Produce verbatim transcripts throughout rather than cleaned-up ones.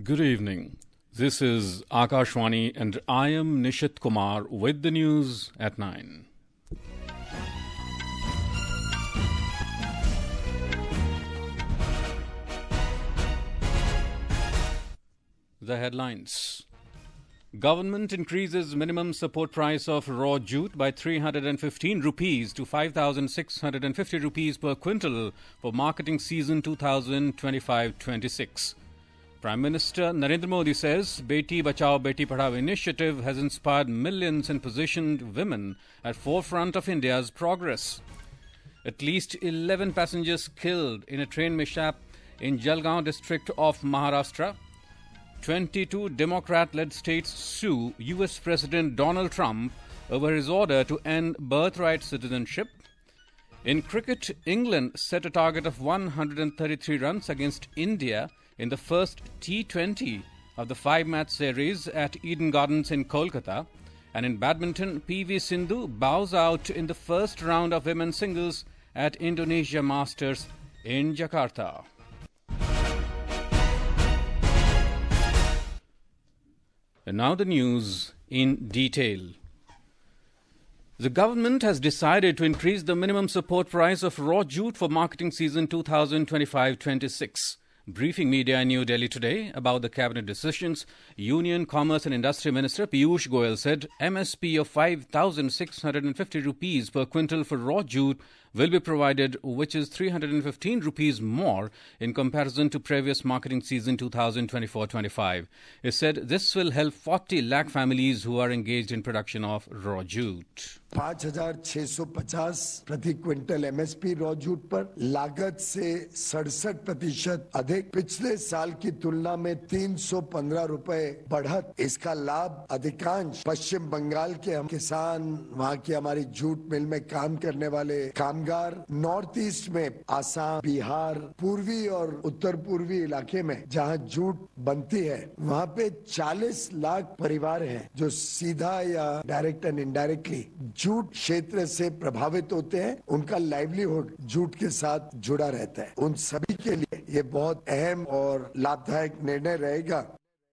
Good evening. This is Akashwani and I am Nishit Kumar with the news at nine. The headlines. Government increases minimum support price of raw jute by three hundred fifteen rupees to five thousand six hundred fifty rupees per quintal for marketing season twenty twenty-five twenty-six. Prime Minister Narendra Modi says Beti Bachao Beti Padhao initiative has inspired millions and positioned women at forefront of India's progress. At least eleven passengers killed in a train mishap in Jalgaon district of Maharashtra. twenty-two Democrat-led states sue U S President Donald Trump over his order to end birthright citizenship. In cricket, England set a target of one hundred thirty-three runs against India in the first T twenty of the five-match series at Eden Gardens in Kolkata. And in badminton, P V Sindhu bows out in the first round of women's singles at Indonesia Masters in Jakarta. And now the news in detail. The government has decided to increase the minimum support price of raw jute for marketing season twenty twenty-five twenty-six. Briefing media in New Delhi today about the cabinet decisions, Union Commerce and Industry Minister Piyush Goyal said M S P of five thousand six hundred fifty rupees per quintal for raw jute will be provided, which is three hundred fifteen rupees more in comparison to previous marketing season twenty twenty-four twenty-five. He said this will help forty lakh families who are engaged in production of raw jute. पाँच हजार छह सौ पचास प्रति quintal MSP raw jute पर लागत से सड़सठ प्रतिशत अधिक पिछले साल की तुलना में तीन सौ पंद्रह रुपए बढ़त। इसका लाभ अधिकांश पश्चिम बंगाल के हम किसान, वहां की हमारी जूट मिल में काम करने वाले कामगार, नॉर्थ ईस्ट में आसाम, बिहार, पूर्वी और उत्तर पूर्वी इलाके में जहां जूट बनती है, वहां पे चालीस लाख परिवार हैं जो सीधा या डायरेक्ट एंड इनडायरेक्टली जूट क्षेत्र से प्रभावित होते हैं। उनका लाइवलीहुड जूट के साथ जुड़ा रहता है। उन सभी के लिए ये बहुत अहम और लाभदायक निर्णय रहेगा।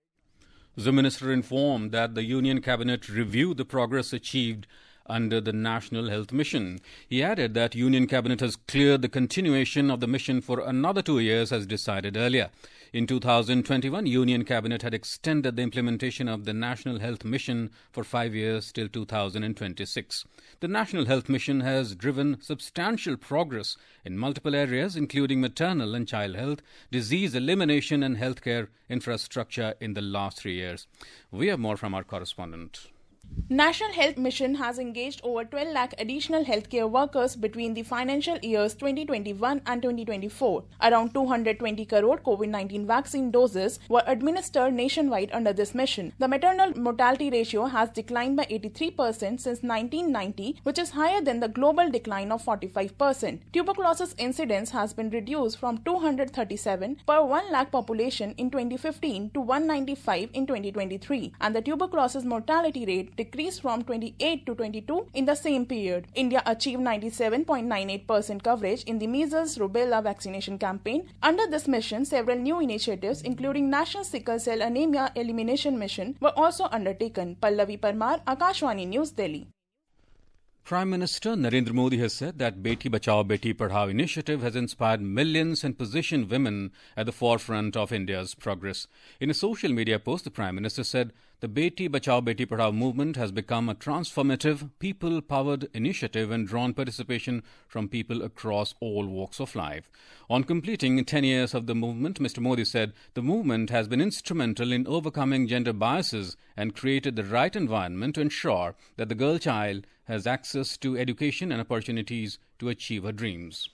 The minister informed that the Union Cabinet reviewed the progress achieved under the National Health Mission. He added that Union Cabinet has cleared the continuation of the mission for another two years as decided earlier. In two thousand twenty-one, Union Cabinet had extended the implementation of the National Health Mission for five years till two thousand twenty-six. The National Health Mission has driven substantial progress in multiple areas, including maternal and child health, disease elimination and healthcare infrastructure in the last three years. We have more from our correspondent. National Health Mission has engaged over twelve lakh additional healthcare workers between the financial years twenty twenty-one and twenty twenty-four. Around two hundred twenty crore COVID nineteen vaccine doses were administered nationwide under this mission. The maternal mortality ratio has declined by eighty-three percent since nineteen ninety, which is higher than the global decline of forty-five percent. Tuberculosis incidence has been reduced from two hundred thirty-seven per one lakh population in twenty fifteen to one hundred ninety-five in twenty twenty-three, and the tuberculosis mortality rate decreased from twenty-eight to twenty-two in the same period. India achieved ninety-seven point nine eight percent coverage in the measles rubella vaccination campaign. Under this mission, several new initiatives, including National Sickle Cell Anemia Elimination Mission, were also undertaken. Pallavi Parmar, Akashwani News, Delhi. Prime Minister Narendra Modi has said that Beti Bachao Beti Padhao initiative has inspired millions and positioned women at the forefront of India's progress. In a social media post, the Prime Minister said the Beti Bachao Beti Padhao movement has become a transformative, people-powered initiative and drawn participation from people across all walks of life. On completing ten years of the movement, Mister Modi said the movement has been instrumental in overcoming gender biases and created the right environment to ensure that the girl child has access to education and opportunities to achieve her dreams.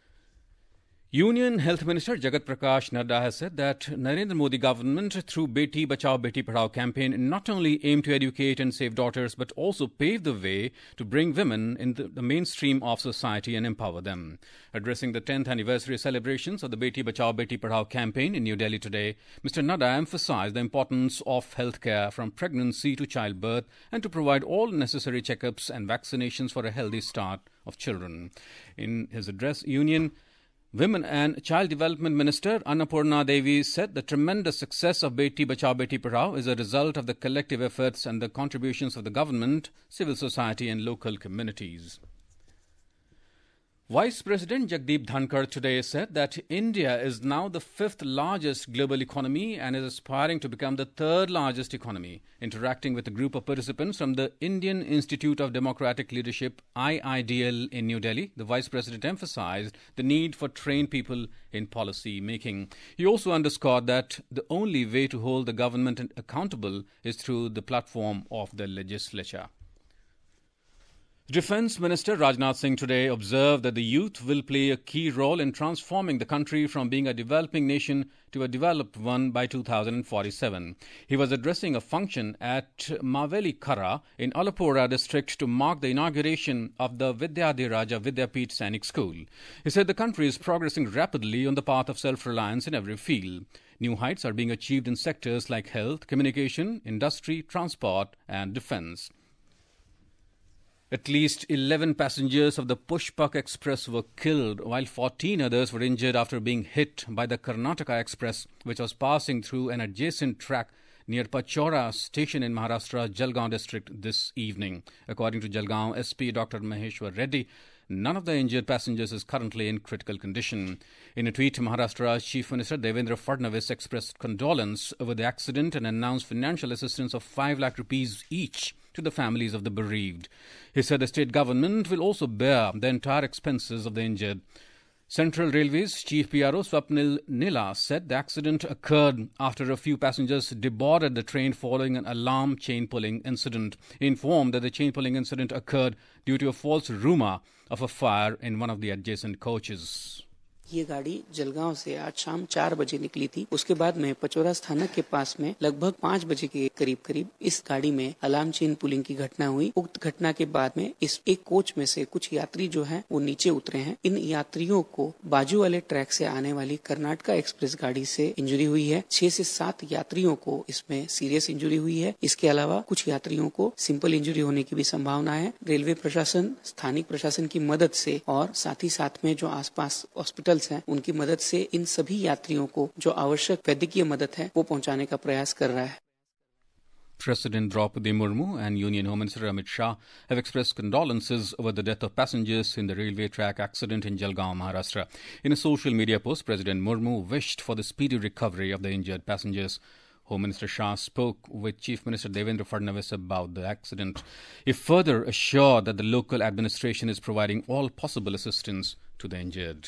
Union Health Minister Jagat Prakash Nadda has said that Narendra Modi government, through Beti Bachao Beti Padhao campaign, not only aim to educate and save daughters, but also pave the way to bring women in the, the mainstream of society and empower them. Addressing the tenth anniversary celebrations of the Beti Bachao Beti Padhao campaign in New Delhi today, Mister Nadda emphasized the importance of healthcare from pregnancy to childbirth and to provide all necessary checkups and vaccinations for a healthy start of children. In his address, Union Women and Child Development Minister Annapurna Devi said the tremendous success of Beti Bachao Beti Padhao is a result of the collective efforts and the contributions of the government, civil society and local communities. Vice President Jagdeep Dhankar today said that India is now the fifth largest global economy and is aspiring to become the third largest economy. Interacting with a group of participants from the Indian Institute of Democratic Leadership, I I D L, in New Delhi, the Vice President emphasized the need for trained people in policy making. He also underscored that the only way to hold the government accountable is through the platform of the legislature. Defence Minister Rajnath Singh today observed that the youth will play a key role in transforming the country from being a developing nation to a developed one by two thousand forty-seven. He was addressing a function at Maveli Khara in Alapura district to mark the inauguration of the Vidyadhiraja Vidyapeeth Sainik School. He said the country is progressing rapidly on the path of self-reliance in every field. New heights are being achieved in sectors like health, communication, industry, transport and defence. At least eleven passengers of the Pushpak Express were killed, while fourteen others were injured after being hit by the Karnataka Express, which was passing through an adjacent track near Pachora station in Maharashtra's Jalgaon district this evening. According to Jalgaon S P Doctor Maheshwar Reddy, none of the injured passengers is currently in critical condition. In a tweet, Maharashtra's Chief Minister Devendra Fadnavis expressed condolence over the accident and announced financial assistance of five lakh rupees each to the families of the bereaved. He said the state government will also bear the entire expenses of the injured. Central Railways Chief P R O Swapnil Nila said the accident occurred after a few passengers deboarded the train following an alarm chain pulling incident. He informed that the chain pulling incident occurred due to a false rumour of a fire in one of the adjacent coaches. ये गाड़ी जलगांव से आज शाम चार बजे निकली थी। उसके बाद में पचोरा स्थानक के पास में लगभग पाँच बजे के करीब करीब इस गाड़ी में अलार्म चेन पुलिंग की घटना हुई। उक्त घटना के बाद में इस एक कोच में से कुछ यात्री जो हैं वो नीचे उतरे हैं। इन यात्रियों को बाजू वाले ट्रैक से आने वाली कर्नाटका एक्सप्रेस गाड़ी से इंजरी हुई है। छह से सात यात्रियों को इसमें सीरियस इंजरी हुई है। इसके अलावा कुछ यात्रियों को सिंपल इंजरी होने की भी संभावना है। रेलवे प्रशासन, स्थानिक प्रशासन की मदद से और साथ ही साथ में जो आसपास हॉस्पिटल हैं उनकी मदद से इन सभी यात्रियों को जो आवश्यक वैद्यकीय मदद है वो पहुंचाने का प्रयास कर रहा है। President Draupadi Murmu and Union Home Minister Amit Shah have expressed condolences over the death of passengers in the railway track accident in Jalgaon, Maharashtra. In a social media post, President Murmu wished for the speedy recovery of the injured passengers. Home Minister Shah spoke with Chief Minister Devendra Fadnavis about the accident. He further assured that the local administration is providing all possible assistance to the injured.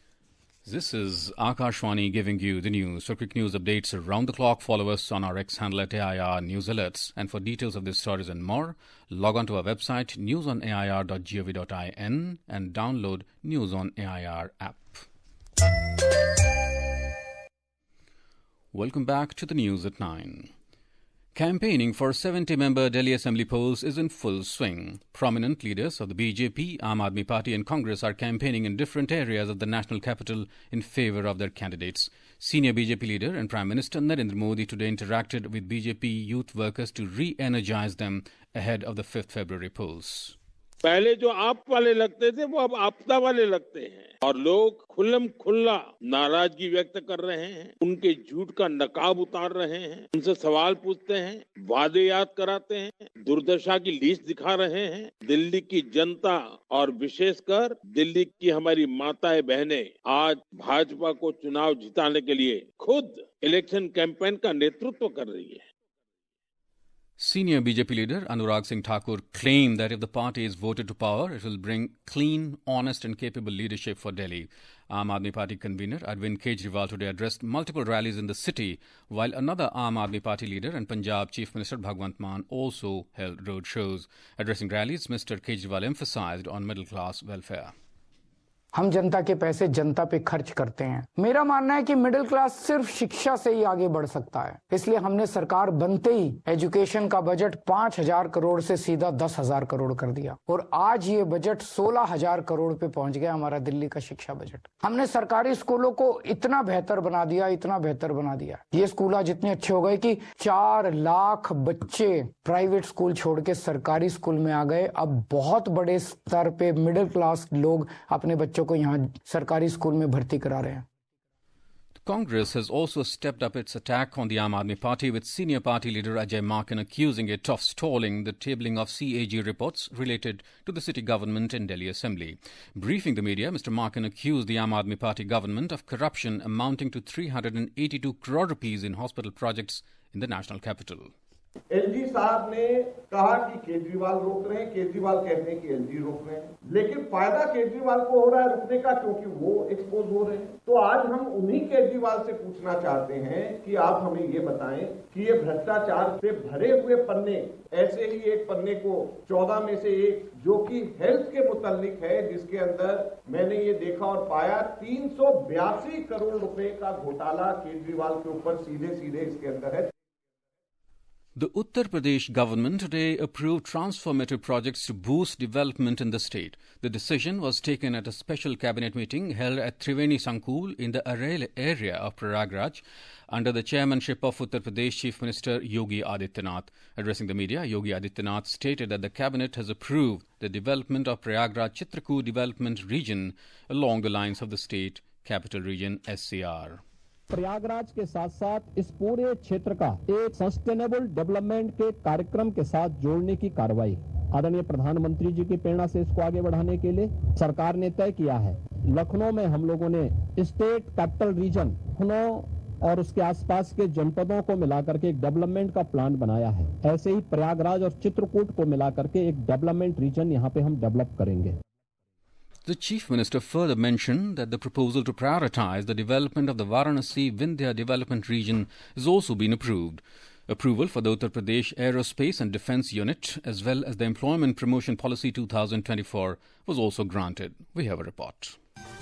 This is Akashwani giving you the news. For quick news updates around the clock, follow us on our X handle at A I R News Alerts. And for details of these stories and more, log on to our website news on A I R dot gov dot in and download News on A I R app. Welcome back to the news at nine. Campaigning for seventy-member Delhi Assembly polls is in full swing. Prominent leaders of the B J P, Aam Aadmi Party and Congress are campaigning in different areas of the national capital in favour of their candidates. Senior B J P leader and Prime Minister Narendra Modi today interacted with B J P youth workers to re-energize them ahead of the fifth February polls. पहले जो आप वाले लगते थे वो अब आपदा वाले लगते हैं और लोग खुल्लम खुल्ला नाराजगी व्यक्त कर रहे हैं, उनके झूठ का नकाब उतार रहे हैं, उनसे सवाल पूछते हैं, वादे याद कराते हैं, दुर्दशा की लिस्ट दिखा रहे हैं। दिल्ली की जनता और विशेषकर दिल्ली की हमारी माताएं बहनें आज भाजपा को चुनाव जिताने के लिए खुद इलेक्शन कैंपेन का नेतृत्व कर रही है। Senior B J P leader Anurag Singh Thakur claimed that if the party is voted to power, it will bring clean, honest and capable leadership for Delhi. Aam Aadmi Party convener Arvind Kejriwal today addressed multiple rallies in the city, while another Aam Aadmi Party leader and Punjab Chief Minister Bhagwant Mann also held road shows. Addressing rallies, Mister Kejriwal emphasized on middle-class welfare. हम जनता के पैसे जनता पे खर्च करते हैं। मेरा मानना है कि मिडिल क्लास सिर्फ शिक्षा से ही आगे बढ़ सकता है। इसलिए हमने सरकार बनते ही एजुकेशन का बजट पांच हजार करोड़ से सीधा दस हजार करोड़ कर दिया और आज ये बजट सोलह हजार करोड़ पे पहुंच गया, हमारा दिल्ली का शिक्षा बजट। हमने सरकारी स्कूलों को इतना बेहतर बना दिया, इतना बेहतर बना दिया, ये स्कूल आज इतने अच्छे हो गए कि चार लाख बच्चे प्राइवेट स्कूल छोड़ के सरकारी स्कूल में आ गए। अब बहुत बड़े स्तर पे मिडिल क्लास लोग अपने बच्चों बच्चों को यहाँ सरकारी स्कूल में भर्ती करा रहे हैं। Congress has also stepped up its attack on the Aam Aadmi Party, with senior party leader Ajay Maken accusing it of stalling the tabling of C A G reports related to the city government in Delhi Assembly. Briefing the media, Mister Maken accused the Aam Aadmi Party government of corruption amounting to three hundred eighty-two crore rupees in hospital projects in the national capital. LG साहब ने कहा कि केजरीवाल रोक रहे हैं, केजरीवाल कहते हैं कि एलजी रोक रहे हैं, लेकिन फायदा केजरीवाल को हो रहा है रुकने का क्योंकि वो एक्सपोज हो रहे हैं। तो आज हम उन्हीं केजरीवाल से पूछना चाहते हैं कि आप हमें ये बताएं कि ये भ्रष्टाचार से भरे हुए पन्ने, ऐसे ही एक पन्ने को चौदह में से एक जो कि हेल्थ के मुतालिक है, जिसके अंदर मैंने ये देखा और पाया तीन सौ बयासी करोड़ रुपए का घोटाला केजरीवाल के ऊपर सीधे सीधे इसके अंदर है। The Uttar Pradesh government today approved transformative projects to boost development in the state. The decision was taken at a special cabinet meeting held at Triveni Sankul in the Arail area of Prayagraj under the chairmanship of Uttar Pradesh Chief Minister Yogi Adityanath. Addressing the media, Yogi Adityanath stated that the cabinet has approved the development of Prayagraj Chitrakoot development region along the lines of the state capital region S C R. Prayagraj के साथ साथ इस पूरे क्षेत्र का एक sustainable development के कार्यक्रम के साथ जोड़ने की कार्रवाई आदरणीय प्रधानमंत्री जी की प्रेरणा से इसको आगे बढ़ाने के लिए सरकार ने तय किया है। लखनऊ में हम लोगों ने स्टेट कैपिटल रीजन लखनऊ और उसके आसपास के जनपदों को मिलाकर के एक डेवलपमेंट का प्लान बनाया है। ऐसे ही प्रयागराज और चित्रकूट को मिलाकर के एक डेवलपमेंट रीजन यहाँ पे हम डेवलप करेंगे। The Chief Minister further mentioned that the proposal to prioritize the development of the Varanasi Vindhya Development Region has also been approved. Approval for the Uttar Pradesh Aerospace and Defence Unit as well as the Employment Promotion Policy twenty twenty-four was also granted. We have a report.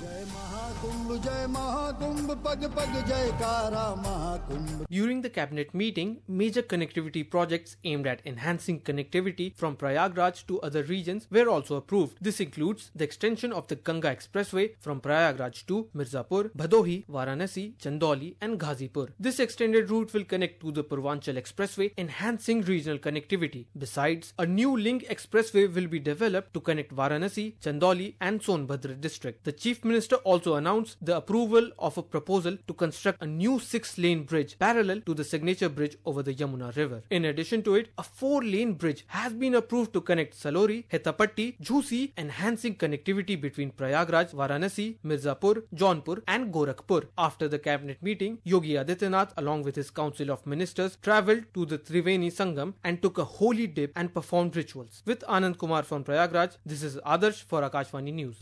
During the cabinet meeting, major connectivity projects aimed at enhancing connectivity from Prayagraj to other regions were also approved. This includes the extension of the Ganga Expressway from Prayagraj to Mirzapur, Bhadohi, Varanasi, Chandauli and Ghazipur. This extended route will connect to the Purvanchal Expressway, enhancing regional connectivity. Besides, a new link expressway will be developed to connect Varanasi, Chandauli and Sonbhadra district. The Chief Minister also announced the approval of a proposal to construct a new six-lane bridge parallel to the signature bridge over the Yamuna River. In addition to it, a four-lane bridge has been approved to connect Salori, Hetapatti, Jhusi, enhancing connectivity between Prayagraj, Varanasi, Mirzapur, Jaunpur and Gorakhpur. After the cabinet meeting, Yogi Adityanath along with his council of ministers travelled to the Triveni Sangam and took a holy dip and performed rituals. With Anand Kumar from Prayagraj, this is Adarsh for Akashvani News.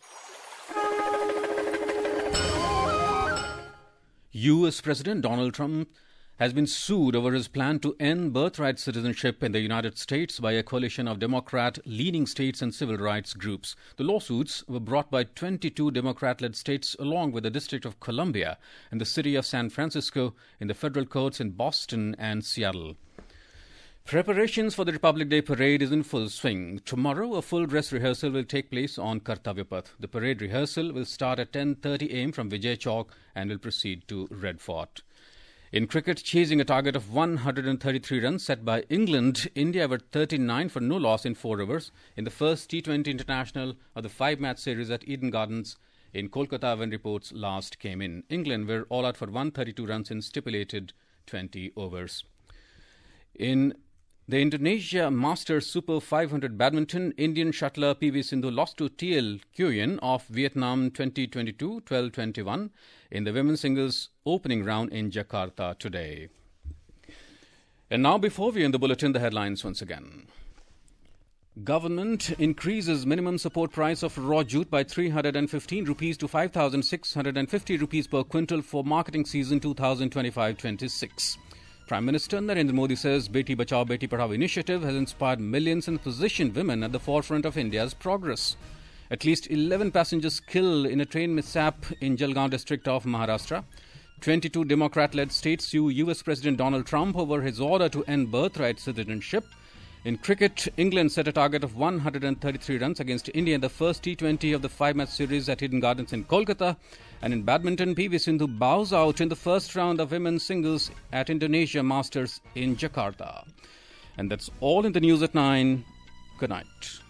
U S President Donald Trump has been sued over his plan to end birthright citizenship in the United States by a coalition of Democrat-leaning states and civil rights groups. The lawsuits were brought by twenty-two Democrat-led states along with the District of Columbia and the city of San Francisco in the federal courts in Boston and Seattle. Preparations for the Republic Day parade is in full swing. Tomorrow, a full dress rehearsal will take place on Kartavya Path. The parade rehearsal will start at ten thirty a m from Vijay Chowk and will proceed to Red Fort. In cricket, chasing a target of one hundred thirty-three runs set by England, India were thirty-nine for no loss in four overs in the first T twenty international of the five-match series at Eden Gardens in Kolkata when reports last came in. England were all out for one hundred thirty-two runs in stipulated twenty overs. In the Indonesia Masters Super five hundred badminton, Indian shuttler P V Sindhu lost to T L Nguyen of Vietnam twenty twenty-two twelve twenty-one in the women's singles opening round in Jakarta today. And now, before we end the bulletin, the headlines once again. Government increases minimum support price of raw jute by three hundred fifteen rupees to five thousand six hundred fifty rupees per quintal for marketing season twenty twenty-five twenty-six. Prime Minister Narendra Modi says Beti Bachao Beti Padhao initiative has inspired millions and positioned women at the forefront of India's progress. At least eleven passengers killed in a train mishap in Jalgaon district of Maharashtra. twenty-two Democrat-led states sue U S President Donald Trump over his order to end birthright citizenship. In cricket, England set a target of one hundred thirty-three runs against India in the first T twenty of the five-match series at Eden Gardens in Kolkata. And in badminton, P V Sindhu bows out in the first round of women's singles at Indonesia Masters in Jakarta. And that's all in the news at nine. Good night.